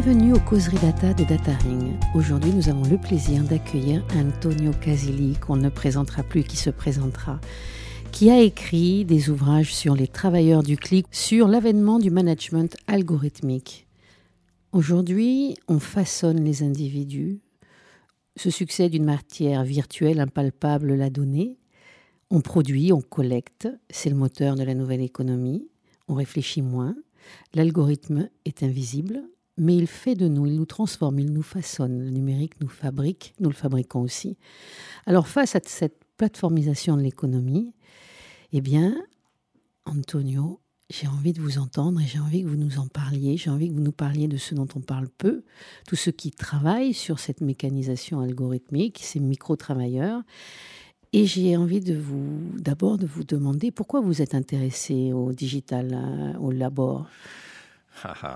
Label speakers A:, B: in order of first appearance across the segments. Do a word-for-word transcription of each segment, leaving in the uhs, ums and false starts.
A: Bienvenue aux causeries data de DataRing. Aujourd'hui, nous avons le plaisir d'accueillir Antonio Casilli, qu'on ne présentera plus, qui se présentera, qui a écrit des ouvrages sur les travailleurs du clic, sur l'avènement du management algorithmique. Aujourd'hui, on façonne les individus. Ce succès d'une matière virtuelle, impalpable, la donnée. On produit, on collecte, c'est le moteur de la nouvelle économie. On réfléchit moins. L'algorithme est invisible, mais il fait de nous, il nous transforme, il nous façonne. Le numérique nous fabrique, nous le fabriquons aussi. Alors face à cette plateformisation de l'économie, eh bien, Antonio, j'ai envie de vous entendre et j'ai envie que vous nous en parliez. J'ai envie que vous nous parliez de ce dont on parle peu, tous ceux qui travaillent sur cette mécanisation algorithmique, ces micro-travailleurs. Et j'ai envie de vous, d'abord de vous demander pourquoi vous êtes intéressé au digital, au labor. Pourquoi ?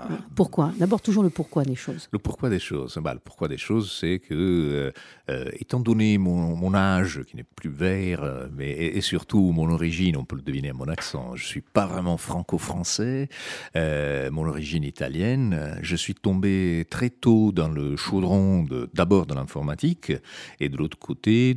A: D'abord, toujours le pourquoi des choses.
B: Le pourquoi des choses. Bah, le pourquoi des choses, c'est que, euh, étant donné mon, mon âge, qui n'est plus vert, euh, mais, et, et surtout mon origine, on peut le deviner à mon accent, je ne suis pas vraiment franco-français, euh, mon origine italienne, je suis tombé très tôt dans le chaudron, de, d'abord de l'informatique, et de l'autre côté,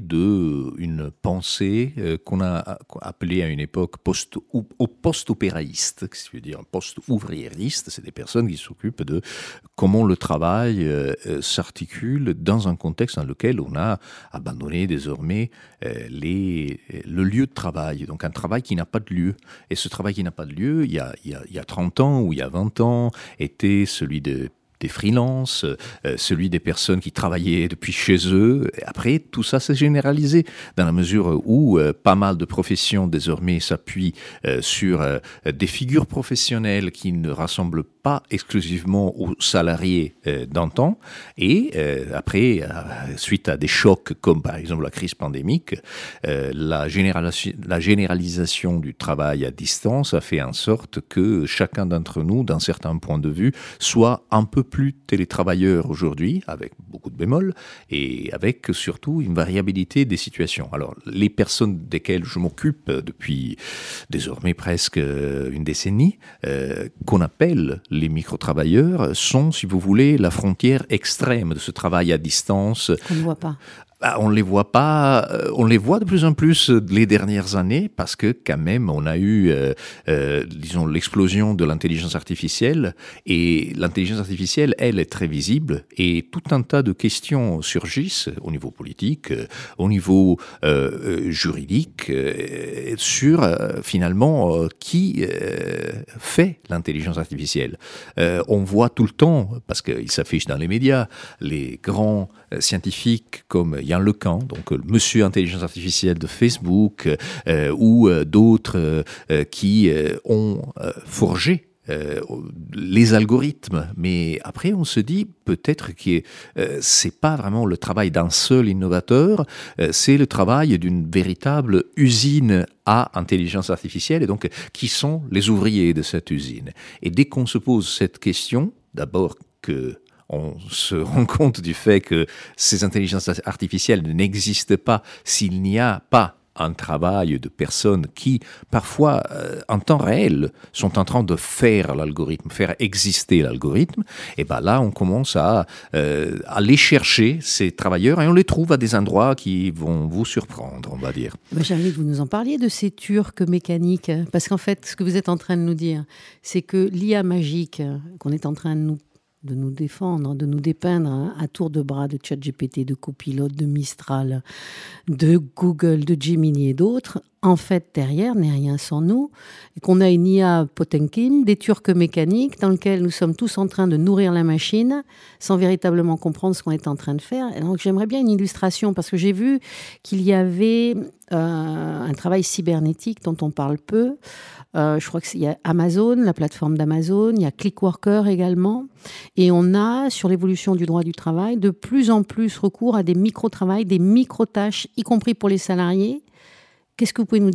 B: d'une pensée euh, qu'on a appelée à une époque post, ou, au post-opéraïste, ce qui veut dire post-ouvriériste. C'est des personnes qui s'occupent de comment le travail euh, s'articule dans un contexte dans lequel on a abandonné désormais euh, les, le lieu de travail. Donc un travail qui n'a pas de lieu. Et ce travail qui n'a pas de lieu, il y a, il y a, il y a trente ans ou il y a vingt ans, était celui de des freelances, euh, celui des personnes qui travaillaient depuis chez eux. Et après, tout ça s'est généralisé dans la mesure où euh, pas mal de professions désormais s'appuient euh, sur euh, des figures professionnelles qui ne rassemblent pas exclusivement aux salariés euh, d'antan. Et euh, après, euh, suite à des chocs comme par exemple la crise pandémique, euh, la, généralisation, la généralisation du travail à distance a fait en sorte que chacun d'entre nous, d'un certain point de vue, soit un peu plus télétravailleurs aujourd'hui, avec beaucoup de bémols, et avec surtout une variabilité des situations. Alors, les personnes desquelles je m'occupe depuis désormais presque une décennie, euh, qu'on appelle les micro-travailleurs, sont, si vous voulez, la frontière extrême de ce travail à distance.
A: On ne voit pas.
B: Bah, on les voit pas, euh, on les voit de plus en plus les dernières années parce que quand même on a eu, euh, euh, disons, l'explosion de l'intelligence artificielle et l'intelligence artificielle, elle, est très visible et tout un tas de questions surgissent au niveau politique, euh, au niveau euh, juridique, euh, sur euh, finalement euh, qui euh, fait l'intelligence artificielle. Euh, on voit tout le temps, parce qu'il s'affiche dans les médias, les grands euh, scientifiques comme Yann LeCun, donc euh, monsieur intelligence artificielle de Facebook, euh, ou euh, d'autres euh, qui euh, ont euh, forgé euh, les algorithmes. Mais après, on se dit peut-être que euh, c'est pas vraiment le travail d'un seul innovateur, euh, c'est le travail d'une véritable usine à intelligence artificielle, et donc qui sont les ouvriers de cette usine. Et dès qu'on se pose cette question, d'abord que on se rend compte du fait que ces intelligences artificielles n'existent pas s'il n'y a pas un travail de personnes qui, parfois, euh, en temps réel, sont en train de faire l'algorithme, faire exister l'algorithme. Et bien là, on commence à euh, aller chercher ces travailleurs et on les trouve à des endroits qui vont vous surprendre, on va dire.
A: Ben, j'ai envie que vous nous en parliez de ces turcs mécaniques. Parce qu'en fait, ce que vous êtes en train de nous dire, c'est que l'I A magique qu'on est en train de nous de nous défendre, de nous dépeindre hein, à tour de bras de ChatGPT, de Copilot, de Mistral, de Google, de Gemini et d'autres, en fait, derrière, n'est rien sans nous, et qu'on a une I A Potemkin, des turcs mécaniques, dans lequel nous sommes tous en train de nourrir la machine, sans véritablement comprendre ce qu'on est en train de faire. Et donc, j'aimerais bien une illustration, parce que j'ai vu qu'il y avait euh, un travail cybernétique dont on parle peu. Euh, je crois qu'il y a Amazon, la plateforme d'Amazon, il y a Clickworker également. Et on a, sur l'évolution du droit du travail, de plus en plus recours à des micro-travails, des micro-tâches, y compris pour les salariés. Qu'est-ce que vous pouvez nous dire là-dessus ?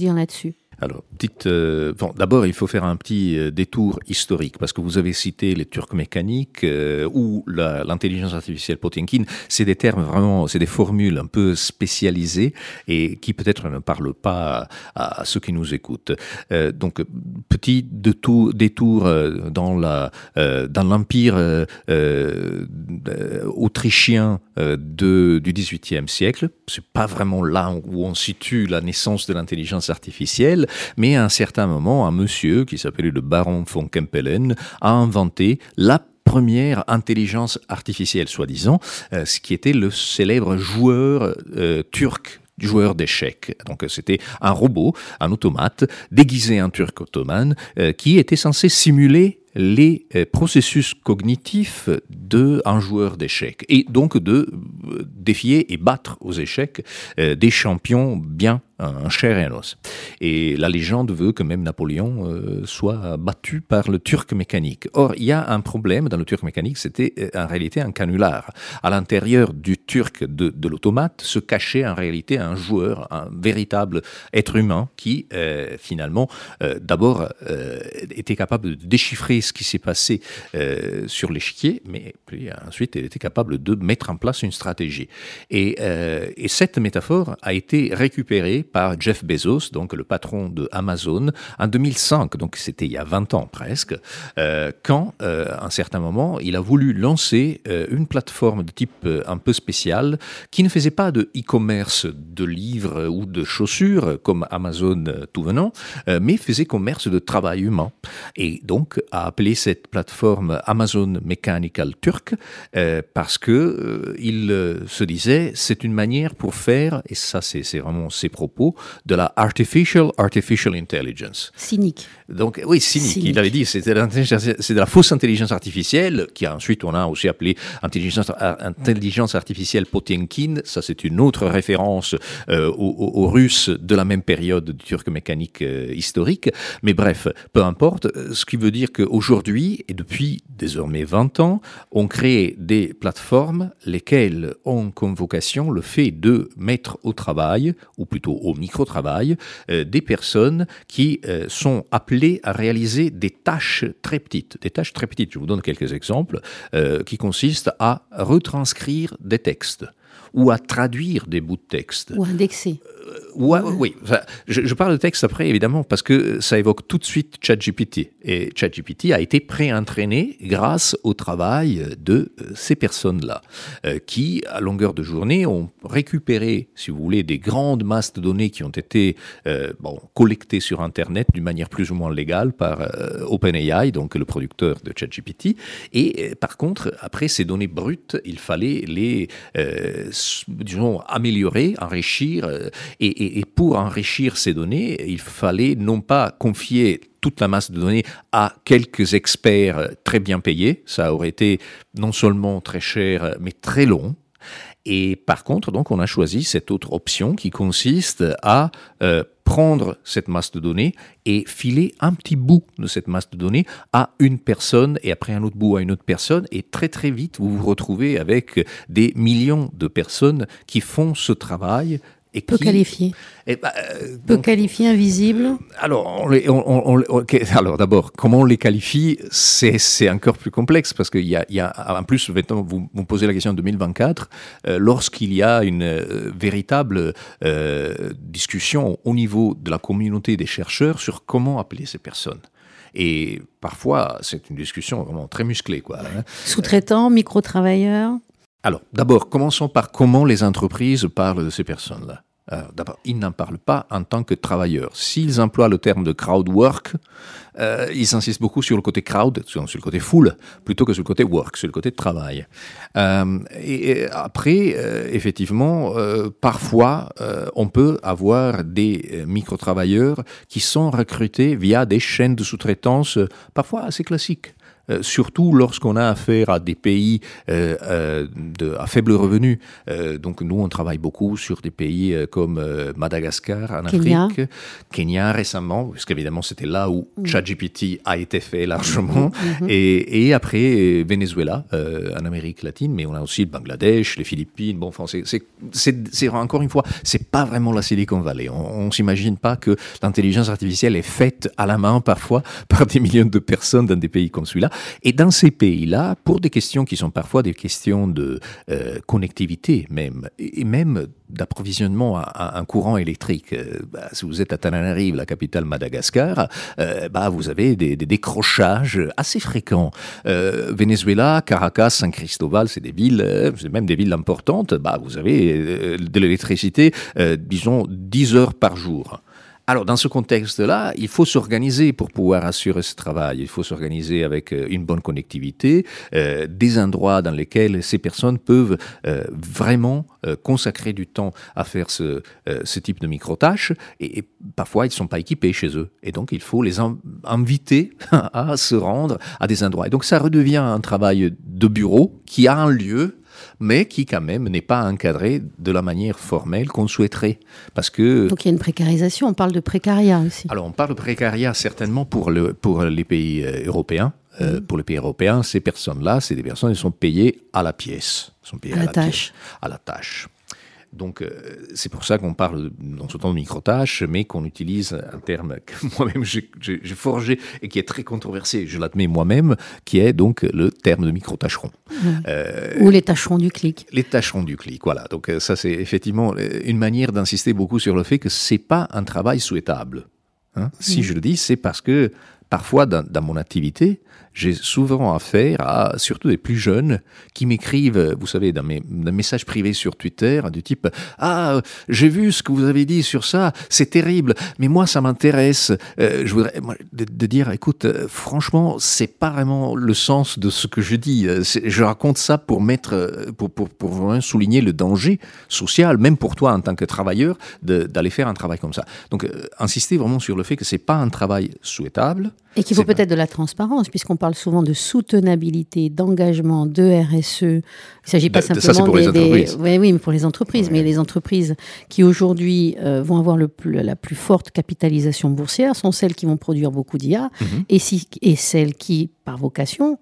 B: Alors, dites, euh, bon, d'abord, il faut faire un petit euh, détour historique, parce que vous avez cité les Turcs mécaniques euh, ou la, l'intelligence artificielle Potemkin. C'est des termes vraiment, c'est des formules un peu spécialisées et qui peut-être ne parlent pas à, à ceux qui nous écoutent. Euh, donc, petit détour, détour euh, dans, la, euh, dans l'empire euh, euh, autrichien euh, de, du dix-huitième siècle. C'est pas vraiment là où on situe la naissance de l'intelligence artificielle. Mais à un certain moment, un monsieur qui s'appelait le baron von Kempelen a inventé la première intelligence artificielle, soi-disant, euh, ce qui était le célèbre joueur euh, turc, joueur d'échecs. Donc c'était un robot, un automate, déguisé en turc ottoman, euh, qui était censé simuler les euh, processus cognitifs d'un joueur d'échecs et donc de euh, défier et battre aux échecs euh, des champions bien en chair et en os. Et la légende veut que même Napoléon euh, soit battu par le turc mécanique. Or, il y a un problème dans le turc mécanique, c'était euh, en réalité un canular. À l'intérieur du turc de, de l'automate se cachait en réalité un joueur, un véritable être humain qui euh, finalement euh, d'abord euh, était capable de déchiffrer ce qui s'est passé euh, sur l'échiquier, mais puis ensuite il était capable de mettre en place une stratégie. Et, euh, et cette métaphore a été récupérée par Jeff Bezos, donc le patron de Amazon, en deux mille cinq, donc c'était il y a vingt ans presque, euh, quand, euh, à un certain moment, il a voulu lancer euh, une plateforme de type euh, un peu spécial qui ne faisait pas de e-commerce de livres ou de chaussures comme Amazon euh, tout venant, euh, mais faisait commerce de travail humain. Et donc a appelé cette plateforme Amazon Mechanical Turk euh, parce que euh, il euh, se disait c'est une manière pour faire, et ça c'est, c'est vraiment ses propos, de la artificial artificial intelligence.
A: Cynique.
B: Donc oui, cynique. cynique. Il avait dit c'était c'est de la fausse intelligence artificielle qui ensuite on a aussi appelé intelligence intelligence artificielle Potemkin. Ça c'est une autre référence euh, aux, aux Russes de la même période du turc mécanique euh, historique. Mais bref, peu importe. Ce qui veut dire qu'aujourd'hui et depuis désormais vingt ans, on crée des plateformes lesquelles ont comme vocation le fait de mettre au travail, ou plutôt au micro-travail, euh, des personnes qui euh, sont appelées à réaliser des tâches très petites. Des tâches très petites, je vous donne quelques exemples, euh, qui consistent à retranscrire des textes ou à traduire des bouts de texte.
A: Ou indexer.
B: Euh, ou à, oui, enfin, je, je parle de texte après, évidemment, parce que ça évoque tout de suite ChatGPT. Et ChatGPT a été pré-entraîné grâce au travail de ces personnes-là, euh, qui, à longueur de journée, ont récupéré, si vous voulez, des grandes masses de données qui ont été euh, bon, collectées sur Internet d'une manière plus ou moins légale par euh, OpenAI, donc le producteur de ChatGPT. Et euh, par contre, après ces données brutes, il fallait les... Euh, disons, améliorer, enrichir. Euh, et, et, et pour enrichir ces données, il fallait non pas confier toute la masse de données à quelques experts très bien payés. Ça aurait été non seulement très cher, mais très long. Et par contre, donc, on a choisi cette autre option qui consiste à euh, prendre cette masse de données et filer un petit bout de cette masse de données à une personne et après un autre bout à une autre personne. Et très très vite, vous vous retrouvez avec des millions de personnes qui font ce travail. Et
A: peu
B: qui,
A: qualifié.
B: Et bah, euh,
A: peu
B: donc,
A: qualifié, invisible.
B: Alors, on les, on, on, on, okay. alors d'abord, comment on les qualifie, c'est, c'est encore plus complexe parce qu'il y a, il y a en plus, vous, vous me posez la question en deux mille vingt-quatre, euh, lorsqu'il y a une euh, véritable euh, discussion au niveau de la communauté des chercheurs sur comment appeler ces personnes. Et parfois, c'est une discussion vraiment très musclée, quoi. Hein.
A: Sous-traitants, micro-travailleurs.
B: Alors, d'abord, commençons par comment les entreprises parlent de ces personnes-là. Alors, d'abord, ils n'en parlent pas en tant que travailleurs. S'ils emploient le terme de crowd work, euh, ils insistent beaucoup sur le côté crowd, sur, sur le côté foule, plutôt que sur le côté work, sur le côté travail. Euh, et, et après, euh, effectivement, euh, parfois, euh, on peut avoir des euh, micro-travailleurs qui sont recrutés via des chaînes de sous-traitance, euh, parfois assez classiques. euh, surtout lorsqu'on a affaire à des pays euh, euh, de, à faible revenu. Euh, donc nous, on travaille beaucoup sur des pays euh, comme euh, Madagascar en
A: Kenya.
B: Afrique, Kenya récemment, parce qu'évidemment c'était là où mmh. ChatGPT a été fait largement, mmh. et, et après Venezuela euh, en Amérique latine, mais on a aussi le Bangladesh, les Philippines. Bon, enfin, c'est, c'est, c'est, c'est encore une fois, c'est pas vraiment la Silicon Valley. On, on s'imagine pas que l'intelligence artificielle est faite à la main parfois par des millions de personnes dans des pays comme celui-là. Et dans ces pays-là, pour des questions qui sont parfois des questions de euh, connectivité même, et même d'approvisionnement à, à un courant électrique. Euh, bah, si vous êtes à Tananarive, la capitale Madagascar, euh, bah, vous avez des, des décrochages assez fréquents. Euh, Venezuela, Caracas, San Cristobal, c'est des villes, euh, c'est même des villes importantes. Bah, vous avez euh, de l'électricité, euh, disons, dix heures par jour. Alors, dans ce contexte-là, il faut s'organiser pour pouvoir assurer ce travail. Il faut s'organiser avec une bonne connectivité, euh, des endroits dans lesquels ces personnes peuvent euh, vraiment euh, consacrer du temps à faire ce, euh, ce type de micro-tâches. Et, et parfois, ils ne sont pas équipés chez eux. Et donc, il faut les en- inviter à se rendre à des endroits. Et donc, ça redevient un travail de bureau qui a un lieu, mais qui quand même n'est pas encadré de la manière formelle qu'on souhaiterait. Parce que...
A: Donc il y a une précarisation, on parle de précariat aussi.
B: Alors on parle de précaria certainement pour, le, pour les pays euh, européens. Euh, mmh. Pour les pays européens, ces personnes-là, c'est des personnes qui sont payées à la pièce. Sont payées
A: à,
B: à
A: la,
B: la
A: tâche.
B: Pièce, à la tâche. Donc, euh, c'est pour ça qu'on parle dans ce temps de micro-tâches, mais qu'on utilise un terme que moi-même j'ai, j'ai, j'ai forgé et qui est très controversé, je l'admets moi-même, qui est donc le terme de micro-tâcheron.
A: Mmh. Euh, Ou les tâcherons du clic.
B: Les tâcherons du clic, voilà. Donc, ça, c'est effectivement une manière d'insister beaucoup sur le fait que c'est pas un travail souhaitable. Hein. Mmh. Si je le dis, c'est parce que parfois, dans, dans mon activité, j'ai souvent affaire à, surtout des plus jeunes, qui m'écrivent, vous savez, dans mes, dans mes messages privés sur Twitter, du type « Ah, j'ai vu ce que vous avez dit sur ça, c'est terrible, mais moi, ça m'intéresse. Euh, » Je voudrais moi, de, de dire « Écoute, euh, franchement, c'est pas vraiment le sens de ce que je dis. C'est, je raconte ça pour mettre, pour, pour, pour vraiment souligner le danger social, même pour toi en tant que travailleur, de, d'aller faire un travail comme ça. » Donc, euh, insister vraiment sur le fait que c'est pas un travail souhaitable.
A: Et qu'il faut c'est peut-être pas... de la transparence, puisqu'on parle souvent de soutenabilité, d'engagement, de R S E. Il ne s'agit pas de, simplement
B: de ça, c'est pour
A: des,
B: les entreprises.
A: Des... Oui, oui, mais pour les entreprises. Ouais. Mais les entreprises qui aujourd'hui euh, vont avoir le plus, la plus forte capitalisation boursière sont celles qui vont produire beaucoup d'I A, mm-hmm. et, si, et celles qui, par vocation,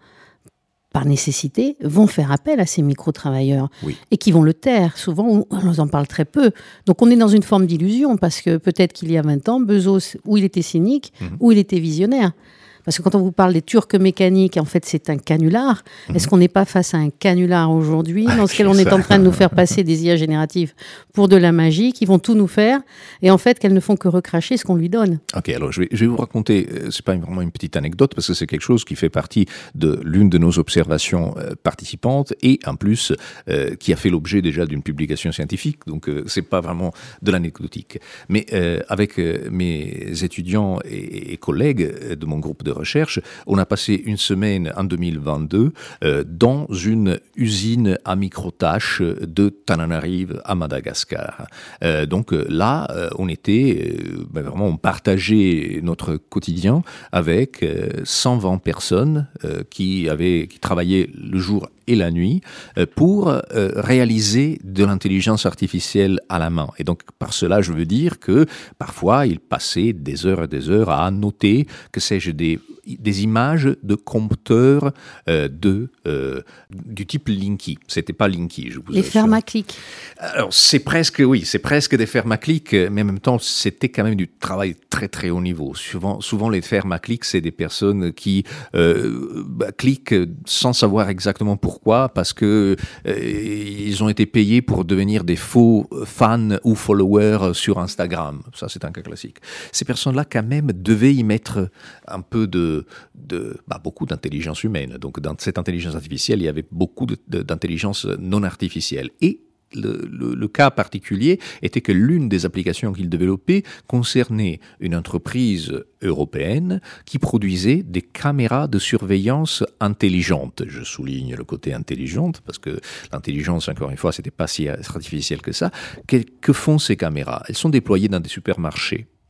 A: par nécessité, vont faire appel à ces micro-travailleurs, oui. et qui vont le taire. Souvent, on en parle très peu. Donc, on est dans une forme d'illusion, parce que peut-être qu'il y a vingt ans, Bezos, où il était cynique, mmh. où il était visionnaire. Parce que quand on vous parle des turcs mécaniques, en fait, c'est un canular. Mmh. Est-ce qu'on n'est pas face à un canular aujourd'hui, dans lequel on est en train de nous faire passer des I A génératives pour de la magie, qui vont tout nous faire, et en fait, qu'elles ne font que recracher ce qu'on lui donne.
B: Ok, alors je vais, je vais vous raconter, euh, c'est pas vraiment une petite anecdote, parce que c'est quelque chose qui fait partie de l'une de nos observations euh, participantes, et en plus, euh, qui a fait l'objet déjà d'une publication scientifique, donc euh, c'est pas vraiment de l'anecdotique. Mais euh, avec euh, mes étudiants et, et collègues de mon groupe de recherche, on a passé une semaine en deux mille vingt-deux euh, dans une usine à micro-tâches de Tananarive à Madagascar. Euh, donc euh, là, euh, on était, euh, ben vraiment, on partageait notre quotidien avec euh, cent vingt personnes euh, qui avaient, qui travaillaient le jour et la nuit euh, pour euh, réaliser de l'intelligence artificielle à la main. Et donc, par cela, je veux dire que parfois, ils passaient des heures et des heures à annoter, que sais-je, des des images de compteurs euh, de, euh, du type Linky. C'était pas Linky, je vous
A: Les fermes à clics.
B: Alors, c'est presque, oui, c'est presque des fermes à clics, mais en même temps, c'était quand même du travail très, très haut niveau. Souvent, souvent les fermes à clics, c'est des personnes qui euh, bah, cliquent sans savoir exactement pourquoi, parce que euh, ils ont été payés pour devenir des faux fans ou followers sur Instagram. Ça, c'est un cas classique. Ces personnes-là, quand même, devaient y mettre un peu de De, bah, beaucoup d'intelligence humaine. Donc, dans cette intelligence artificielle, il y avait beaucoup de, de, d'intelligence non artificielle. Et le, le, le cas particulier était que l'une des applications qu'ils développaient concernait une entreprise européenne qui produisait des caméras de surveillance intelligentes. Je souligne le côté intelligente parce que l'intelligence, encore une fois, c'était pas si artificiel que ça. Que, que font ces caméras ? Elles sont déployées dans des supermarchés.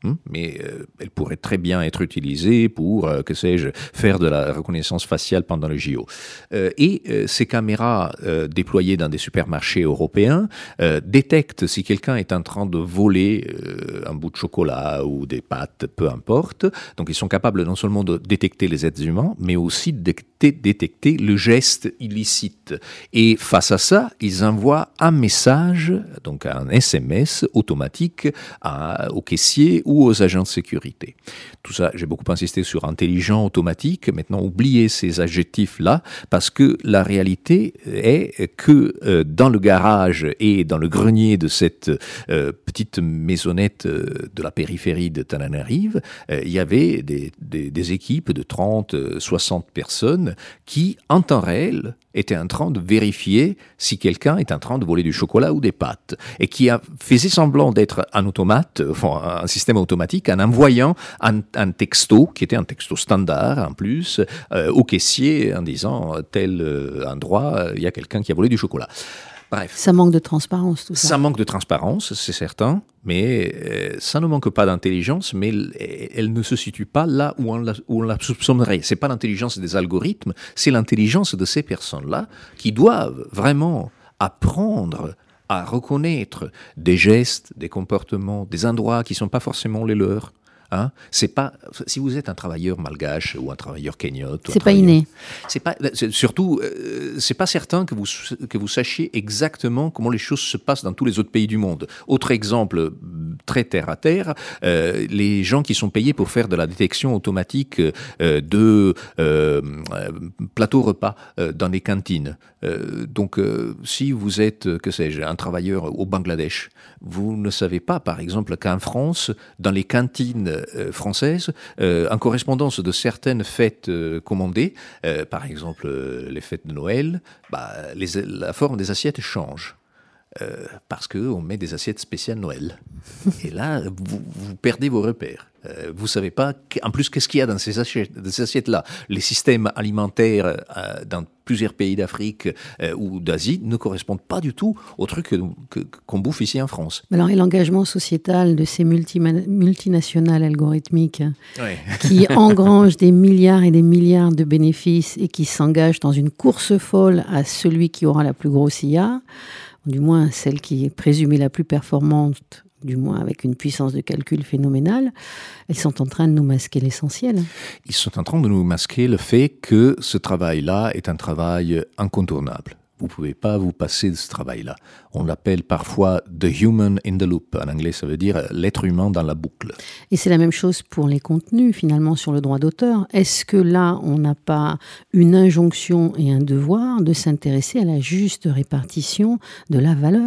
B: mais euh, elle pourrait très bien être utilisée pour, euh, que sais-je, faire de la reconnaissance faciale pendant le J O. Euh, et euh, ces caméras euh, déployées dans des supermarchés européens euh, détectent si quelqu'un est en train de voler euh, un bout de chocolat ou des pâtes, peu importe. Donc ils sont capables non seulement de détecter les êtres humains, mais aussi de détecter, détecter le geste illicite. Et face à ça, ils envoient un message, donc un S M S automatique à, au caissier ou aux agents de sécurité. Tout ça, j'ai beaucoup insisté sur intelligent, automatique. Maintenant, oubliez ces adjectifs-là, parce que la réalité est que euh, dans le garage et dans le grenier de cette euh, petite maisonnette euh, de la périphérie de Tananarive, euh, il y avait des, des, des équipes de trente, soixante personnes qui, en temps réel, était en train de vérifier si quelqu'un est en train de voler du chocolat ou des pâtes, et qui a, faisait semblant d'être un automate, enfin, un système automatique, en envoyant un, un texto, qui était un texto standard en plus, euh, au caissier en disant tel euh, endroit, il y a quelqu'un qui a volé du chocolat. Bref.
A: Ça manque de transparence, tout ça.
B: Ça manque de transparence, c'est certain, mais euh, ça ne manque pas d'intelligence, mais elle, elle ne se situe pas là où on la, où on la soupçonnerait. C'est pas l'intelligence des algorithmes, c'est l'intelligence de ces personnes-là qui doivent vraiment apprendre à reconnaître des gestes, des comportements, des endroits qui ne sont pas forcément les leurs. Hein, c'est pas, si vous êtes un travailleur malgache ou un travailleur kenyot,
A: c'est pas inné.
B: C'est pas, c'est, surtout, euh, c'est pas certain que vous que vous sachiez exactement comment les choses se passent dans tous les autres pays du monde. Autre exemple très terre à terre, euh, les gens qui sont payés pour faire de la détection automatique euh, de euh, plateaux repas euh, dans les cantines. Euh, donc, euh, si vous êtes, que sais-je, un travailleur au Bangladesh, vous ne savez pas, par exemple, qu'en France, dans les cantines Euh, française, euh, en correspondance de certaines fêtes euh, commandées, euh, par exemple euh, les fêtes de Noël, bah, les, la forme des assiettes change. Euh, parce qu'on met des assiettes spéciales Noël. Et là, vous, vous perdez vos repères. Euh, vous ne savez pas, en plus, qu'est-ce qu'il y a dans ces, assiettes, dans ces assiettes-là. Les systèmes alimentaires euh, dans plusieurs pays d'Afrique euh, ou d'Asie ne correspondent pas du tout aux trucs que, que, qu'on bouffe ici en France.
A: Alors, et l'engagement sociétal de ces multi, multinationales algorithmiques ouais. qui engrangent des milliards et des milliards de bénéfices et qui s'engagent dans une course folle à celui qui aura la plus grosse I A, du moins celle qui est présumée la plus performante, du moins avec une puissance de calcul phénoménale, ils sont en train de nous masquer l'essentiel.
B: Ils sont en train de nous masquer le fait que ce travail-là est un travail incontournable. Vous ne pouvez pas vous passer de ce travail-là. On l'appelle parfois « the human in the loop ». En anglais, ça veut dire « l'être humain dans la boucle ».
A: Et c'est la même chose pour les contenus, finalement, sur le droit d'auteur. Est-ce que là, on n'a pas une injonction et un devoir de s'intéresser à la juste répartition de la valeur ?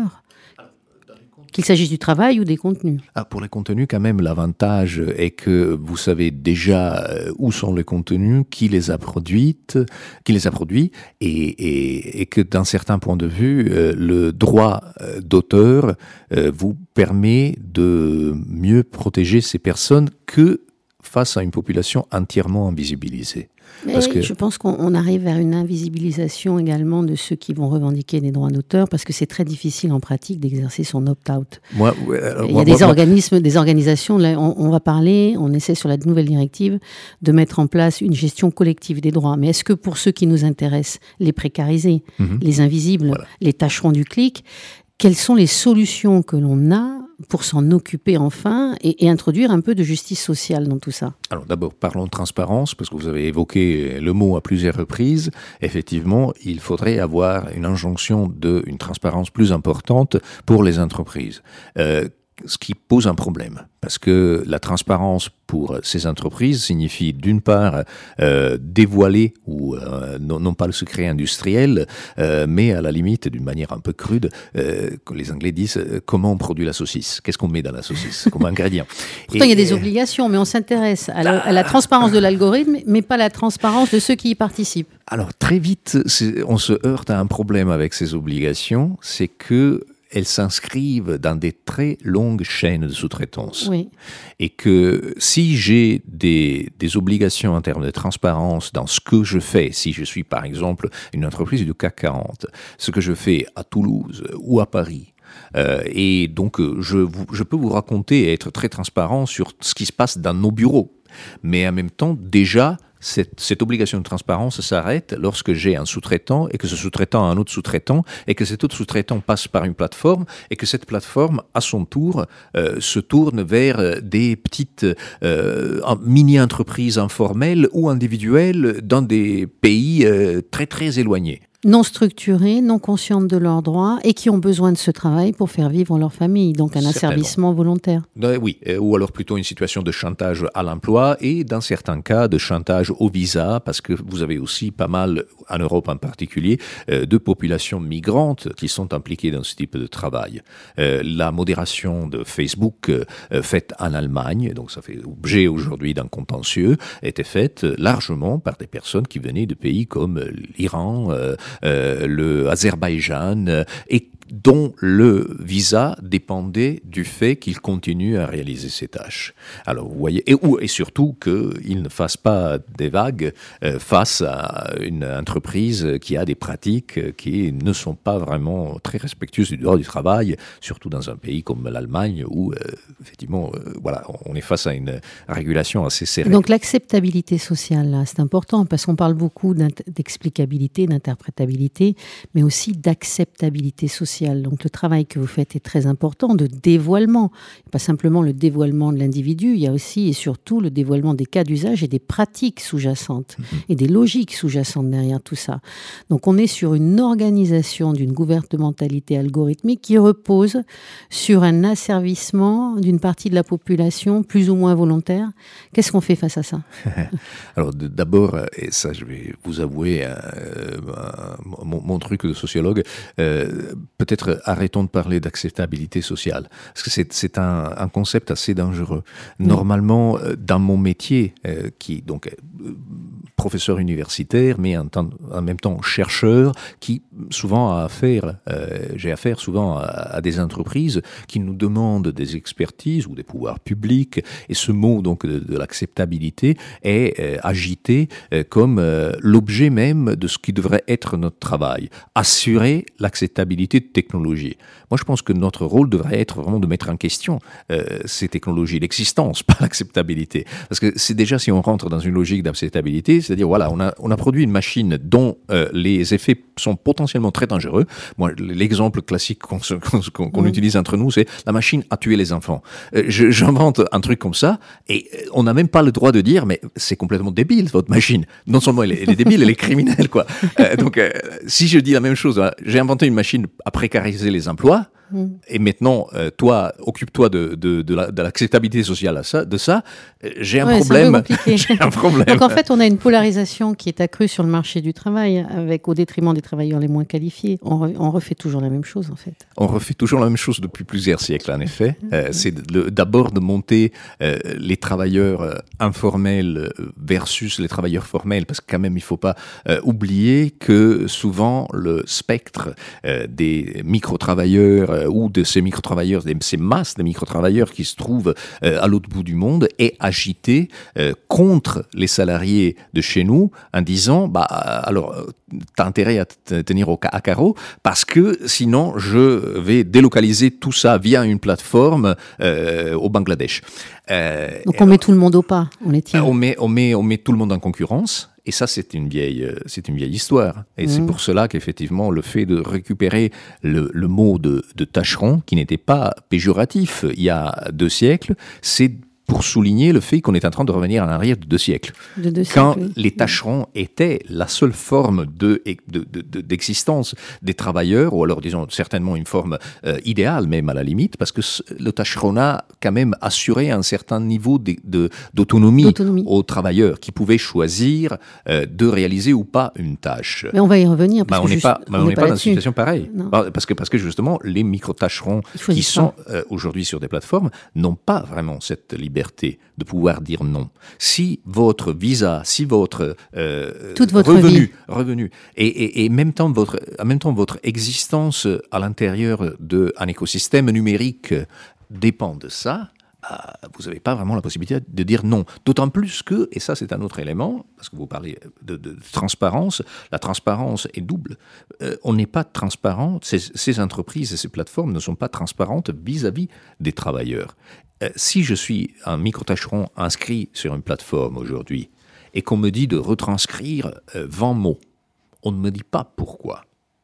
A: Qu'il s'agisse du travail ou des contenus.
B: Ah, pour les contenus, quand même, l'avantage est que vous savez déjà où sont les contenus, qui les a produites, qui les a produits, et, et, et que d'un certain point de vue, euh, le droit d'auteur euh, vous permet de mieux protéger ces personnes que face à une population entièrement invisibilisée.
A: Mais parce que... Je pense qu'on arrive vers une invisibilisation également de ceux qui vont revendiquer des droits d'auteur, parce que c'est très difficile en pratique d'exercer son opt-out.
B: Moi, ouais, alors,
A: Il y a
B: moi,
A: des
B: moi,
A: organismes, des organisations, là, on, on va parler, on essaie sur la nouvelle directive de mettre en place une gestion collective des droits. Mais est-ce que pour ceux qui nous intéressent, les précarisés, mm-hmm. les invisibles, voilà. les tâcherons du clic, quelles sont les solutions que l'on a pour s'en occuper enfin et, et introduire un peu de justice sociale dans tout ça?
B: Alors d'abord, parlons de transparence, parce que vous avez évoqué le mot à plusieurs reprises. Effectivement, il faudrait avoir une injonction d'une transparence plus importante pour les entreprises. Euh, ce qui pose un problème, parce que la transparence pour ces entreprises signifie d'une part euh, dévoiler, ou euh, non, non pas le secret industriel, euh, mais à la limite, d'une manière un peu crude, euh, que les Anglais disent euh, comment on produit la saucisse, qu'est-ce qu'on met dans la saucisse comme ingrédient.
A: Pourtant, il y a des obligations, mais on s'intéresse à la, à la transparence de l'algorithme, mais pas la transparence de ceux qui y participent.
B: Alors très vite, on se heurte à un problème avec ces obligations, c'est que elles s'inscrivent dans des très longues chaînes de sous-traitance.
A: Oui.
B: Et que si j'ai des, des obligations en termes de transparence dans ce que je fais, si je suis par exemple une entreprise du C A C quarante, ce que je fais à Toulouse ou à Paris, Euh, et donc, je, vous, je peux vous raconter et être très transparent sur ce qui se passe dans nos bureaux. Mais en même temps, déjà, Cette, cette obligation de transparence s'arrête lorsque j'ai un sous-traitant et que ce sous-traitant a un autre sous-traitant et que cet autre sous-traitant passe par une plateforme et que cette plateforme, à son tour, euh, se tourne vers des petites euh, mini-entreprises informelles ou individuelles dans des pays euh, très très éloignés.
A: Non structurées, non conscientes de leurs droits et qui ont besoin de ce travail pour faire vivre leur famille, donc un asservissement volontaire.
B: Oui, ou alors plutôt une situation de chantage à l'emploi et dans certains cas de chantage au visa, parce que vous avez aussi pas mal, en Europe en particulier, de populations migrantes qui sont impliquées dans ce type de travail. La modération de Facebook faite en Allemagne, donc ça fait objet aujourd'hui d'un contentieux, était faite largement par des personnes qui venaient de pays comme l'Iran, Euh, le Azerbaïdjan, euh, et dont le visa dépendait du fait qu'il continue à réaliser ses tâches. Alors, vous voyez, et, ou, et surtout qu'il ne fasse pas des vagues euh, face à une entreprise qui a des pratiques qui ne sont pas vraiment très respectueuses du droit du travail, surtout dans un pays comme l'Allemagne où, euh, effectivement, euh, voilà, on est face à une régulation assez serrée.
A: Donc, l'acceptabilité sociale, là, c'est important parce qu'on parle beaucoup d'explicabilité, d'interprétabilité, mais aussi d'acceptabilité sociale. Donc le travail que vous faites est très important, de dévoilement. Pas simplement le dévoilement de l'individu, il y a aussi et surtout le dévoilement des cas d'usage et des pratiques sous-jacentes mmh. et des logiques sous-jacentes derrière tout ça. Donc on est sur une organisation d'une gouvernementalité algorithmique qui repose sur un asservissement d'une partie de la population plus ou moins volontaire. Qu'est-ce qu'on fait face à ça?
B: Alors d'abord, et ça je vais vous avouer euh, mon, mon truc de sociologue, euh, peut-être arrêtons de parler d'acceptabilité sociale, parce que c'est, c'est un, un concept assez dangereux. Normalement, dans mon métier, euh, qui donc euh, professeur universitaire, mais en, temps, en même temps chercheur, qui souvent a affaire, euh, j'ai affaire souvent à, à des entreprises qui nous demandent des expertises ou des pouvoirs publics, et ce mot donc de, de l'acceptabilité est euh, agité euh, comme euh, l'objet même de ce qui devrait être notre travail, assurer l'acceptabilité de technologies. Moi, je pense que notre rôle devrait être vraiment de mettre en question euh, ces technologies, l'existence, pas l'acceptabilité. Parce que c'est déjà, si on rentre dans une logique d'acceptabilité, c'est-à-dire, voilà, on a, on a produit une machine dont euh, les effets sont potentiellement très dangereux. Moi, l'exemple classique qu'on, qu'on, qu'on mmh. utilise entre nous, c'est la machine a tué les enfants. Euh, je, j'invente un truc comme ça, et on n'a même pas le droit de dire, mais c'est complètement débile, votre machine. Non seulement elle est, elle est débile, elle est criminelle, quoi. Euh, donc, euh, si je dis la même chose, hein, j'ai inventé une machine à précariser les emplois, Mmh. et maintenant, euh, toi, occupe-toi de, de, de, la, de l'acceptabilité sociale à ça, de ça, j'ai un
A: ouais,
B: problème.
A: C'est un peu
B: j'ai un problème.
A: Donc en fait, on a une polarisation qui est accrue sur le marché du travail, avec au détriment des travailleurs les moins qualifiés. On, re, on refait toujours la même chose, en fait.
B: On refait toujours la même chose depuis plusieurs siècles, en effet. Mmh. Euh, c'est de, d'abord de monter euh, les travailleurs euh, informels versus les travailleurs formels, parce que quand même, il ne faut pas euh, oublier que souvent, le spectre euh, des micro-travailleurs ou de ces micro-travailleurs, de ces masses de micro-travailleurs qui se trouvent euh, à l'autre bout du monde, est agité euh, contre les salariés de chez nous en disant, bah, alors, t'as intérêt à te tenir au, à carreau parce que sinon je vais délocaliser tout ça via une plateforme euh, au Bangladesh.
A: Euh, Donc on alors, met tout le monde au pas, on les tient.
B: On met, on met, on met tout le monde en concurrence. Et ça, c'est une vieille, c'est une vieille histoire. Et mmh. c'est pour cela qu'effectivement, le fait de récupérer le, le mot de, de tâcheron, qui n'était pas péjoratif il y a deux siècles, c'est pour souligner le fait qu'on est en train de revenir en arrière de deux siècles.
A: De deux
B: Quand
A: siècles, oui.
B: les tâcherons étaient la seule forme de, de, de, de, d'existence des travailleurs, ou alors disons certainement une forme euh, idéale même à la limite, parce que le tâcheronat quand même assurait un certain niveau de, de, d'autonomie, d'autonomie aux travailleurs qui pouvaient choisir euh, de réaliser ou pas une tâche.
A: Mais on va y revenir. Parce
B: bah, on n'est pas,
A: on
B: on
A: n'est
B: pas, pas dans une situation pareille.
A: Non.
B: Parce que, parce que justement, les micro-tâcherons qui sont euh, aujourd'hui sur des plateformes n'ont pas vraiment cette liberté de pouvoir dire non. Si votre visa, si votre, euh,
A: Toute votre
B: revenu,
A: vie.
B: revenu et, et, et même temps votre, en même temps votre existence à l'intérieur d'un écosystème numérique dépend de ça, vous n'avez pas vraiment la possibilité de dire non. D'autant plus que, et ça c'est un autre élément, parce que vous parlez de, de, de transparence, la transparence est double. Euh, on n'est pas transparent, ces, ces entreprises et ces plateformes ne sont pas transparentes vis-à-vis des travailleurs. Euh, si je suis un micro-tâcheron inscrit sur une plateforme aujourd'hui, et qu'on me dit de retranscrire euh, vingt mots, on ne me dit pas pourquoi.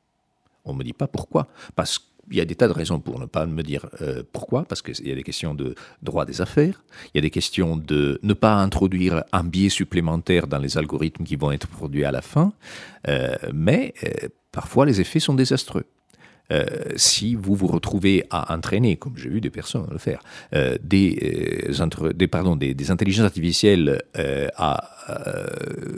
B: On ne me dit pas pourquoi, parce que il y a des tas de raisons pour ne pas me dire euh, pourquoi, parce qu'il y a des questions de droit des affaires, il y a des questions de ne pas introduire un biais supplémentaire dans les algorithmes qui vont être produits à la fin, euh, mais euh, parfois les effets sont désastreux. Euh, si vous vous retrouvez à entraîner, comme j'ai vu des personnes le faire, euh, des, euh, entre, des, pardon, des, des intelligences artificielles euh, à euh,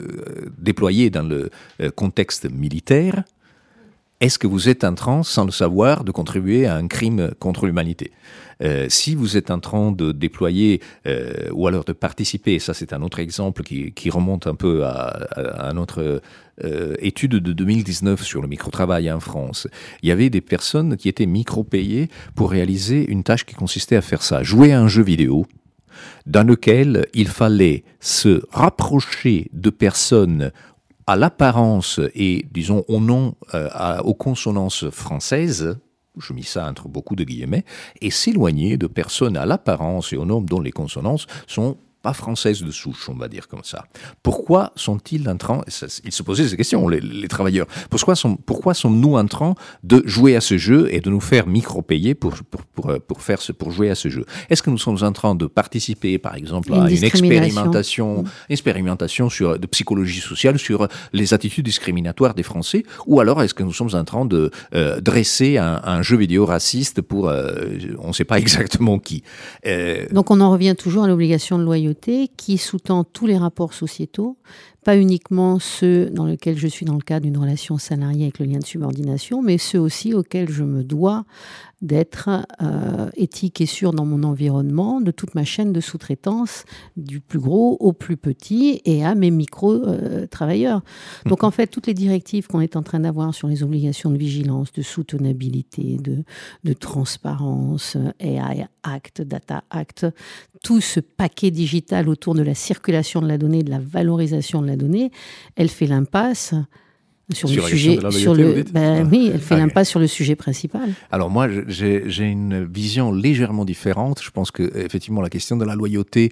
B: déployer dans le euh, contexte militaire, est-ce que vous êtes en train, sans le savoir, de contribuer à un crime contre l'humanité ? euh, Si vous êtes en train de déployer, euh, ou alors de participer, ça c'est un autre exemple qui, qui remonte un peu à, à, à notre euh, étude de deux mille dix-neuf sur le micro-travail en France. Il y avait des personnes qui étaient micro-payées pour réaliser une tâche qui consistait à faire ça, jouer à un jeu vidéo, dans lequel il fallait se rapprocher de personnes à l'apparence et, disons, au nom, euh, à, aux consonances françaises, je mis ça entre beaucoup de guillemets, et s'éloigner de personnes à l'apparence et au nom dont les consonances sont pas françaises de souche, on va dire comme ça. Pourquoi sont-ils en train, ils se posaient ces questions, les, les travailleurs, pourquoi, sont, pourquoi sommes-nous en train de jouer à ce jeu et de nous faire micro-payer pour, pour, pour, pour, faire ce, pour jouer à ce jeu ? Est-ce que nous sommes en train de participer, par exemple, à une expérimentation, mmh. expérimentation sur, de psychologie sociale sur les attitudes discriminatoires des Français, ou alors est-ce que nous sommes en train de euh, dresser un, un jeu vidéo raciste pour, euh, on ne sait pas exactement qui.
A: Euh, Donc on en revient toujours à l'obligation de loyauté qui sous-tend tous les rapports sociétaux, pas uniquement ceux dans lesquels je suis dans le cadre d'une relation salariée avec le lien de subordination, mais ceux aussi auxquels je me dois d'être euh, éthique et sûr dans mon environnement, de toute ma chaîne de sous-traitance, du plus gros au plus petit et à mes micro-travailleurs. Euh, Donc en fait, toutes les directives qu'on est en train d'avoir sur les obligations de vigilance, de soutenabilité, de, de transparence, A I Act, Data Act, tout ce paquet digital autour de la circulation de la donnée, de la valorisation de la donnée, elle fait l'impasse sur, sur le sujet, sur le, ben ah. oui, elle fait ah, l'impasse oui. sur le sujet principal.
B: Alors moi, j'ai, j'ai une vision légèrement différente. Je pense que effectivement la question de la loyauté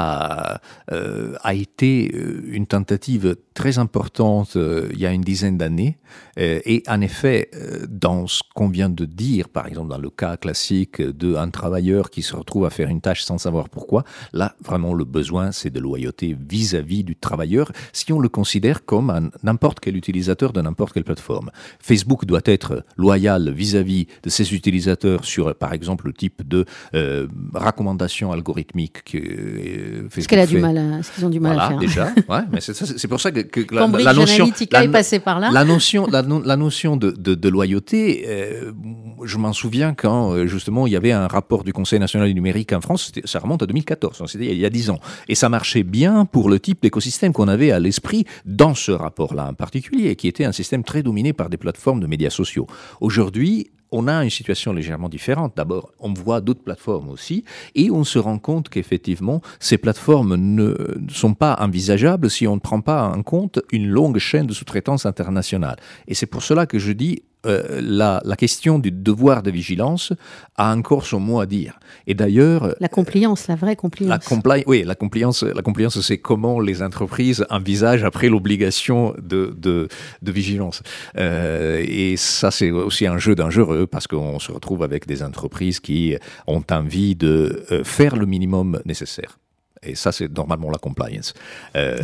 B: a euh, a été une tentative très importante euh, il y a une dizaine d'années. Euh, et en effet, euh, dans ce qu'on vient de dire, par exemple dans le cas classique d'un travailleur qui se retrouve à faire une tâche sans savoir pourquoi, là vraiment le besoin c'est de loyauté vis-à-vis du travailleur, si on le considère comme un, n'importe quel utilisateur de n'importe quelle plateforme. Facebook doit être loyal vis-à-vis de ses utilisateurs sur, par exemple, le type de euh, recommandation algorithmique que euh, Facebook
A: Est-ce qu'elle a fait. du mal à, est-ce qu'ils ont du mal
B: voilà,
A: à faire
B: déjà, ouais, mais c'est, ça, c'est pour ça que, que
A: la, la notion, la, est passé par là.
B: La notion, la, la notion de, de, de loyauté, euh, je m'en souviens quand justement il y avait un rapport du Conseil national du numérique en France, ça remonte à deux mille quatorze, c'était il y a dix ans, et ça marchait bien pour le type d'écosystème qu'on avait à l'esprit dans ce rapport-là en particulier, qui était un système très dominé par des plateformes de médias sociaux. Aujourd'hui, on a une situation légèrement différente. D'abord, on voit d'autres plateformes aussi, et on se rend compte qu'effectivement, ces plateformes ne sont pas envisageables si on ne prend pas en compte une longue chaîne de sous-traitance internationale. Et c'est pour cela que je dis Euh, la, la question du devoir de vigilance a encore son mot à dire. Et d'ailleurs...
A: La compliance, la vraie compliance.
B: La compli- oui, la compliance, la compliance, c'est comment les entreprises envisagent après l'obligation de, de, de vigilance. Euh, et ça, c'est aussi un jeu dangereux parce qu'on se retrouve avec des entreprises qui ont envie de euh, faire le minimum nécessaire. Et ça, c'est normalement la compliance. Euh,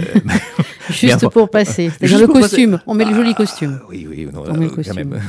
A: Juste avant, pour passer. C'est-à-dire le costume. Passer. On met ah, le joli costume.
B: Oui, oui. Non,
A: on met le costume. Quand même.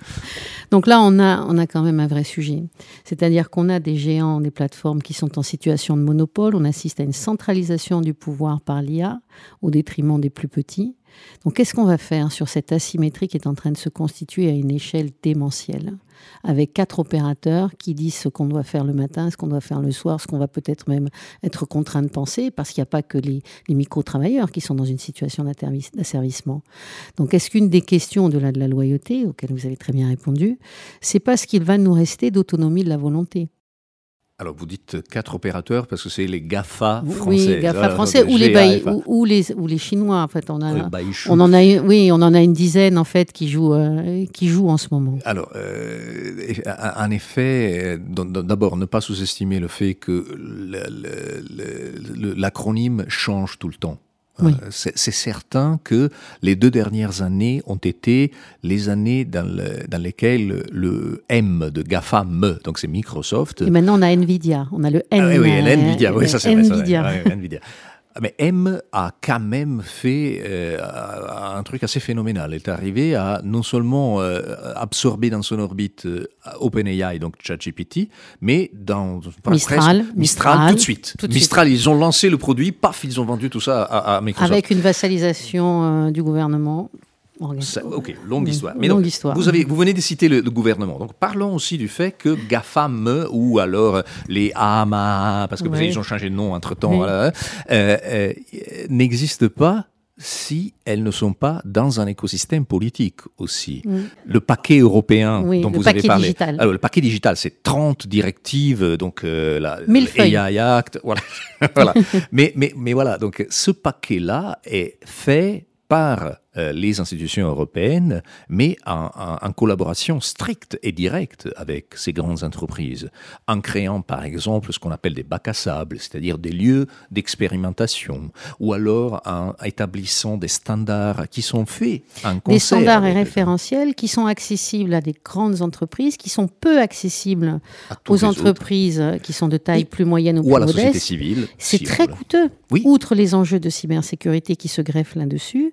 A: Donc là, on a, on a quand même un vrai sujet. C'est-à-dire qu'on a des géants, des plateformes qui sont en situation de monopole. On assiste à une centralisation du pouvoir par l'I A au détriment des plus petits. Donc, qu'est-ce qu'on va faire sur cette asymétrie qui est en train de se constituer à une échelle démentielle, avec quatre opérateurs qui disent ce qu'on doit faire le matin, ce qu'on doit faire le soir, ce qu'on va peut-être même être contraint de penser, parce qu'il n'y a pas que les, les micro-travailleurs qui sont dans une situation d'asservissement. Donc, est-ce qu'une des questions au-delà de la loyauté, auxquelles vous avez très bien répondu, c'est pas ce qu'il va nous rester d'autonomie de la volonté ?
B: Alors, vous dites quatre opérateurs parce que c'est les GAFA français.
A: Oui, GAFA français ou les, bailli, ou, ou, les, ou les Chinois, en fait. On, a, on, en, a, oui, on en a une dizaine, en fait, qui jouent, euh, qui jouent en ce moment.
B: Alors, euh, en effet, d'abord, ne pas sous-estimer le fait que le, le, le, l'acronyme change tout le temps. Oui. Euh, c'est, c'est certain que les deux dernières années ont été les années dans, le, dans lesquelles le M de GAFAM, donc c'est Microsoft.
A: Et maintenant on a Nvidia, on a le N.
B: Ah, oui, euh, Nvidia, oui, ça c'est
A: Nvidia.
B: vrai. Ça, ouais, Nvidia. Mais M a quand même fait euh, un truc assez phénoménal. Elle est arrivée à non seulement euh, absorber dans son orbite euh, OpenAI, donc ChatGPT, mais dans
A: Mistral,
B: presque, Mistral, Mistral tout de suite.
A: Tout de
B: Mistral,
A: suite.
B: Ils ont lancé le produit, paf, ils ont vendu tout ça à, à Microsoft.
A: Avec une vassalisation euh, du gouvernement.
B: Ça, ok, longue histoire.
A: Mais
B: donc,
A: longue histoire.
B: Vous, avez, vous venez de citer le, le gouvernement. Donc, parlons aussi du fait que GAFAM, ou alors les A M A, parce que oui. Ils ont changé de nom entre-temps, oui. voilà, euh, euh, n'existent pas si elles ne sont pas dans un écosystème politique aussi. Mm. Le paquet européen
A: oui,
B: dont
A: le
B: vous avez parlé.
A: Digital.
B: Alors, le paquet digital, c'est trente directives, donc euh, la
A: A
B: I Act, voilà. voilà. mais, mais, mais voilà, donc ce paquet-là est fait par euh, les institutions européennes, mais en, en, en collaboration stricte et directe avec ces grandes entreprises, en créant par exemple ce qu'on appelle des bacs à sable, c'est-à-dire des lieux d'expérimentation, ou alors en établissant des standards qui sont faits en concert.
A: Des standards et référentiels qui sont accessibles à des grandes entreprises, qui sont peu accessibles aux entreprises autres. Qui sont de taille ou, plus moyenne ou, ou plus modeste.
B: Ou à la société civile.
A: C'est
B: si
A: très coûteux,
B: oui.
A: outre les enjeux de cybersécurité qui se greffent là-dessus.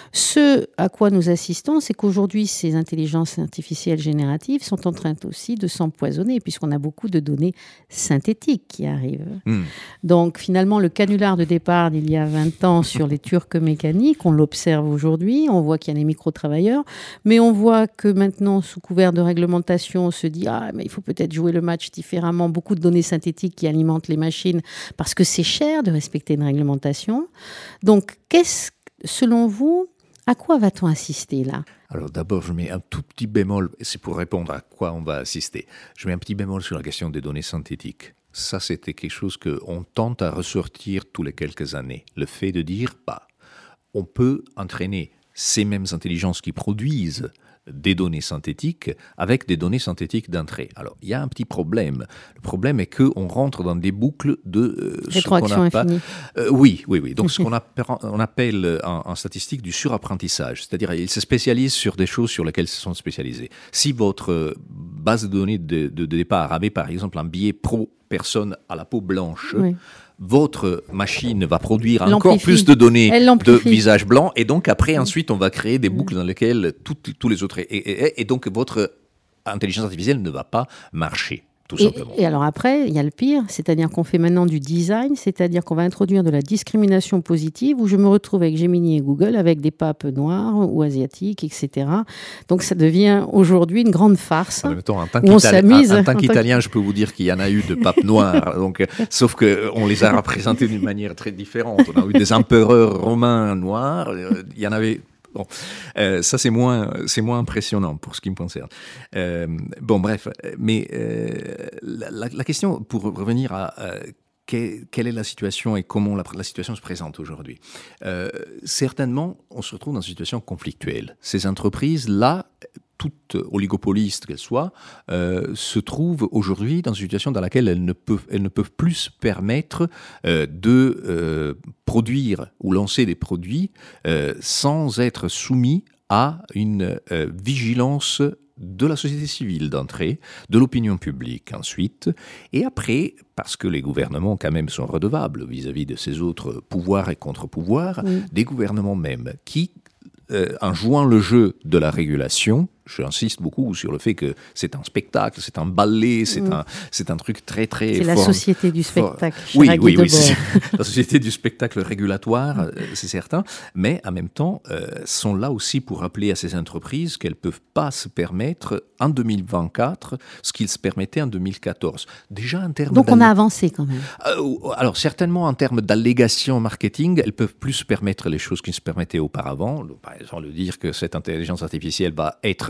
A: Ce à quoi nous assistons, c'est qu'aujourd'hui, ces intelligences artificielles génératives sont en train aussi de s'empoisonner, puisqu'on a beaucoup de données synthétiques qui arrivent. Mm. Donc, finalement, le canular de départ d'il y a vingt ans sur les turcs mécaniques, on l'observe aujourd'hui, on voit qu'il y a des micro-travailleurs, mais on voit que maintenant, sous couvert de réglementation, on se dit « Ah, mais il faut peut-être jouer le match différemment ». Beaucoup de données synthétiques qui alimentent les machines, parce que c'est cher de respecter une réglementation. Donc, qu'est-ce, selon vous, à quoi va-t-on assister là ?
B: Alors d'abord, je mets un tout petit bémol, et c'est pour répondre à quoi on va assister. Je mets un petit bémol sur la question des données synthétiques. Ça, c'était quelque chose qu'on tente à ressortir tous les quelques années. Le fait de dire, bah, on peut entraîner ces mêmes intelligences qui produisent des données synthétiques avec des données synthétiques d'entrée. Alors, il y a un petit problème. Le problème est qu'on rentre dans des boucles de... Euh,
A: Rétroaction infinie.
B: Euh, oui, oui, oui. Donc, ce qu'on appelle, on appelle en, en statistique du surapprentissage. C'est-à-dire, ils se spécialisent sur des choses sur lesquelles ils se sont spécialisés. Si votre base de données de, de, de départ avait, par exemple, un biais pro-personne à la peau blanche... Oui. Votre machine va produire encore plus de données de visage blanc et donc après, ensuite, on va créer des boucles dans lesquelles tous les autres... Et, et, et donc, votre intelligence artificielle ne va pas marcher, tout
A: et,
B: simplement.
A: Et alors après, il y a le pire, c'est-à-dire qu'on fait maintenant du design, c'est-à-dire qu'on va introduire de la discrimination positive où je me retrouve avec Gemini et Google avec des papes noirs ou asiatiques, et cetera. Donc, ça devient aujourd'hui une grande farce.
B: En même temps, en tant qu'italien, je peux vous dire qu'il y en a eu de papes noirs, donc, sauf qu'on les a représentés d'une manière très différente. On a eu des empereurs romains noirs, il y en avait... Bon, euh, ça c'est moins, c'est moins impressionnant pour ce qui me concerne. Euh, bon, bref, mais euh, la, la question, pour revenir à euh, quelle, quelle est la situation et comment la, la situation se présente aujourd'hui, euh, certainement, on se retrouve dans une situation conflictuelle. Ces entreprises-là, toutes oligopolistes qu'elles soient, euh, se trouvent aujourd'hui dans une situation dans laquelle elles ne peuvent, elles ne peuvent plus se permettre euh, de euh, produire ou lancer des produits euh, sans être soumis à une euh, vigilance de la société civile d'entrée, de l'opinion publique ensuite, et après, parce que les gouvernements quand même sont redevables vis-à-vis de ces autres pouvoirs et contre-pouvoirs, oui. Des gouvernements même qui, euh, en jouant le jeu de la régulation, j'insiste beaucoup sur le fait que c'est un spectacle, c'est un ballet, c'est, mmh. un, c'est un truc très très
A: c'est
B: fort.
A: C'est la société du spectacle.
B: Fort. Oui, oui, oui, c'est la société du spectacle régulatoire, c'est certain, mais en même temps, euh, sont là aussi pour rappeler à ces entreprises qu'elles ne peuvent pas se permettre en deux mille vingt-quatre ce qu'ils se permettaient en deux mille quatorze. Déjà en termes
A: Donc on a avancé quand même.
B: Euh, alors certainement en termes d'allégations marketing, elles peuvent plus se permettre les choses qu'ils se permettaient auparavant. Par exemple, dire que cette intelligence artificielle va être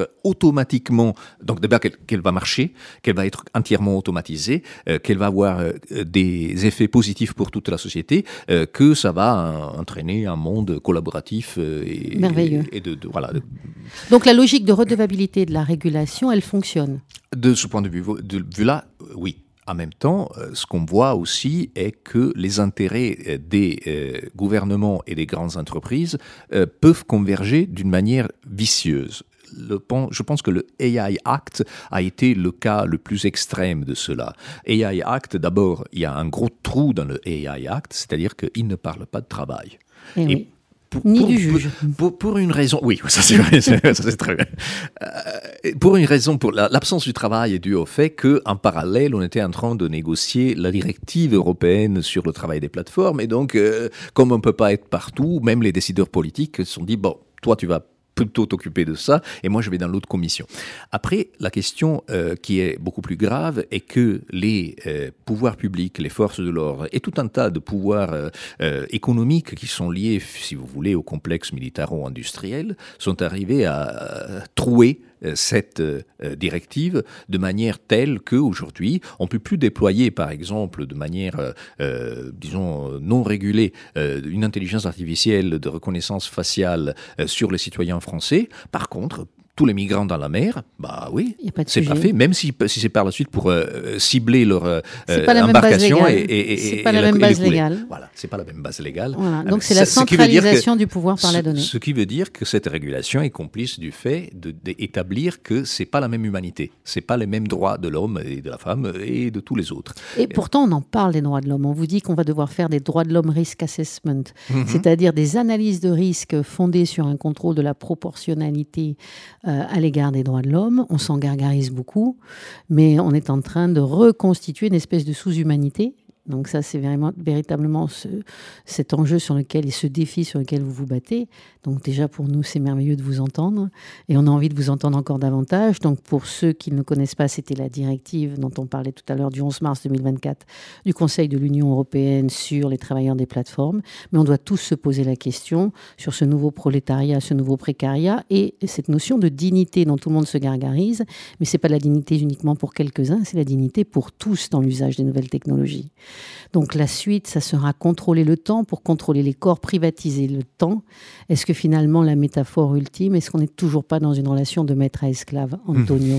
B: être automatiquement, donc d'abord qu'elle, qu'elle va marcher, qu'elle va être entièrement automatisée, euh, qu'elle va avoir euh, des effets positifs pour toute la société, euh, que ça va euh, entraîner un monde collaboratif euh, et,
A: merveilleux.
B: et, et de, de voilà. De,
A: Donc la logique de redevabilité de la régulation, elle fonctionne.
B: De ce point de vue, de vue-là, oui. En même temps, ce qu'on voit aussi est que les intérêts des euh, gouvernements et des grandes entreprises euh, peuvent converger d'une manière vicieuse. Le, je pense que le A I Act a été le cas le plus extrême de cela. A I Act, d'abord, il y a un gros trou dans le A I Act, c'est-à-dire qu'il ne parle pas de travail.
A: Et
B: et
A: oui.
B: Pour,
A: Ni
B: pour,
A: du juge.
B: Pour, pour, pour une raison, oui, ça c'est vrai, ça c'est très bien. Euh, pour une raison, pour la, l'absence du travail est due au fait qu'en parallèle, on était en train de négocier la directive européenne sur le travail des plateformes. Et donc, euh, comme on ne peut pas être partout, même les décideurs politiques se sont dit, bon, toi tu vas plutôt t'occuper de ça, et moi je vais dans l'autre commission. Après, la question euh, qui est beaucoup plus grave est que les euh, pouvoirs publics, les forces de l'ordre, et tout un tas de pouvoirs euh, euh, économiques qui sont liés, si vous voulez, au complexe militaro-industriel, sont arrivés à euh, trouer cette euh, directive de manière telle qu'aujourd'hui, on ne peut plus déployer, par exemple, de manière, euh, disons, non régulée, euh, une intelligence artificielle de reconnaissance faciale euh, sur les citoyens français. Par contre, tous les migrants dans la mer, bah oui, c'est
A: sujet.
B: pas fait, même si, si c'est par la suite pour euh, cibler leur euh,
A: embarcation
B: et, et, et
A: c'est pas la même base légale.
B: Voilà, c'est pas la même base légale.
A: Voilà. Donc c'est la centralisation que, du pouvoir par
B: ce,
A: la donnée.
B: Ce qui veut dire que cette régulation est complice du fait d'établir que c'est pas la même humanité, c'est pas les mêmes droits de l'homme et de la femme et de tous les autres.
A: Et pourtant, on en parle des droits de l'homme. On vous dit qu'on va devoir faire des droits de l'homme risk assessment, mm-hmm. c'est-à-dire des analyses de risque fondées sur un contrôle de la proportionnalité Euh, à l'égard des droits de l'homme. On s'en gargarise beaucoup, mais on est en train de reconstituer une espèce de sous-humanité. Donc ça, c'est vraiment, véritablement ce, cet enjeu sur lequel, et ce défi sur lequel vous vous battez. Donc déjà, pour nous, c'est merveilleux de vous entendre. Et on a envie de vous entendre encore davantage. Donc pour ceux qui ne connaissent pas, c'était la directive dont on parlait tout à l'heure du onze mars deux mille vingt-quatre du Conseil de l'Union européenne sur les travailleurs des plateformes. Mais on doit tous se poser la question sur ce nouveau prolétariat, ce nouveau précariat et cette notion de dignité dont tout le monde se gargarise. Mais ce n'est pas la dignité uniquement pour quelques-uns, c'est la dignité pour tous dans l'usage des nouvelles technologies. Donc la suite, ça sera contrôler le temps pour contrôler les corps, privatiser le temps. Est-ce que finalement, la métaphore ultime, est-ce qu'on n'est toujours pas dans une relation de maître à esclave, Antonio?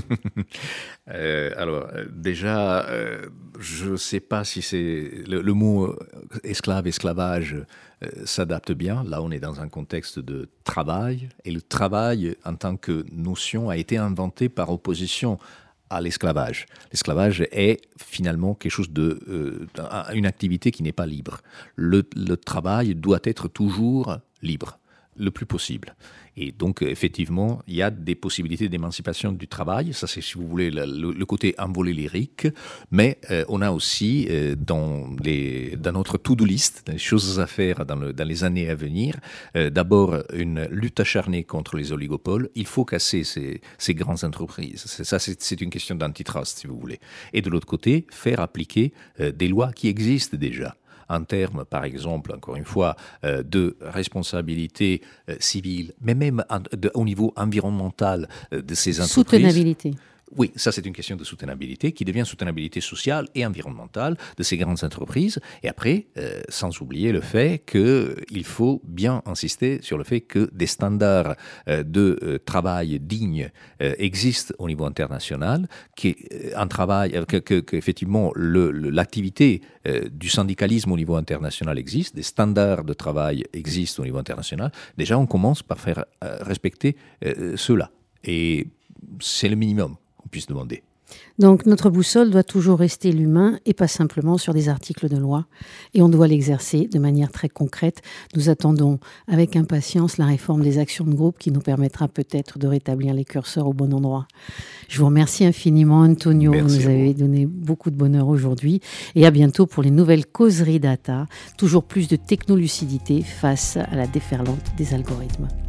B: euh, Alors, déjà, euh, je ne sais pas si c'est le, le mot esclave, esclavage euh, s'adapte bien. Là, on est dans un contexte de travail, et le travail, en tant que notion, a été inventé par opposition à l'esclavage. L'esclavage est finalement quelque chose de, euh, une activité qui n'est pas libre. Le, le travail doit être toujours libre, le plus possible. Et donc, effectivement, il y a des possibilités d'émancipation du travail. Ça, c'est, si vous voulez, le, le côté envolé lyrique. Mais euh, on a aussi, euh, dans, les, dans notre to-do list, des choses à faire dans, le, dans les années à venir, euh, d'abord, une lutte acharnée contre les oligopoles. Il faut casser ces, ces grandes entreprises. C'est, ça, c'est, c'est une question d'antitrust, si vous voulez. Et de l'autre côté, faire appliquer euh, des lois qui existent déjà, en termes, par exemple, encore une fois, euh, de responsabilité euh, civile, mais même en, de, au niveau environnemental euh, de ces entreprises.
A: Soutenabilité.
B: Oui, ça c'est une question de soutenabilité qui devient soutenabilité sociale et environnementale de ces grandes entreprises. Et après, euh, sans oublier le fait qu'il faut bien insister sur le fait que des standards euh, de euh, travail dignes euh, existent au niveau international, qu'un travail, que, que, que effectivement le, le, l'activité euh, du syndicalisme au niveau international existe, des standards de travail existent au niveau international. Déjà, on commence par faire euh, respecter euh, ceux-là. Et c'est le minimum qu'on puisse demander.
A: Donc notre boussole doit toujours rester l'humain et pas simplement sur des articles de loi. Et on doit l'exercer de manière très concrète. Nous attendons avec impatience la réforme des actions de groupe qui nous permettra peut-être de rétablir les curseurs au bon endroit. Je vous remercie infiniment, Antonio.
B: Merci
A: vous nous avez donné beaucoup de bonheur aujourd'hui. Et à bientôt pour les nouvelles causeries data. Toujours plus de technolucidité face à la déferlante des algorithmes.